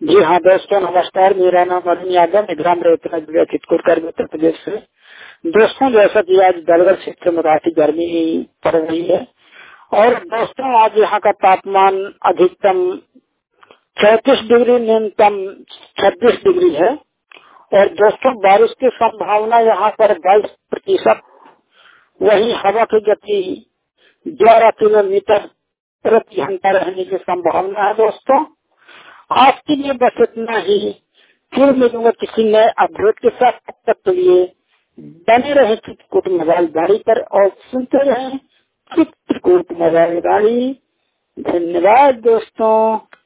जी हाँ दोस्तों, नमस्कार। मेरा नाम अरुण यादव, मैं ग्राम रेवतरा जिला चित्रकूट उत्तर प्रदेश से। दोस्तों, जैसा कि आज दलगढ़ क्षेत्र में काफी गर्मी पड़ रही है और दोस्तों आज यहाँ का तापमान अधिकतम 34 डिग्री, न्यूनतम 26 डिग्री है। और दोस्तों बारिश की संभावना यहाँ पर 22%। वही हवा की गति 11 किलोमीटर प्रति घंटा रहने की संभावना है। दोस्तों आज के लिए बस इतना ही। फिर मिलूंगा किसी नए अपडेट के साथ। तब तक के लिए बने रहे चित्रकूट मोबाइल गाड़ी पर और सुनते रहे चित्रकूट मोबाइल गाड़ी। धन्यवाद दोस्तों।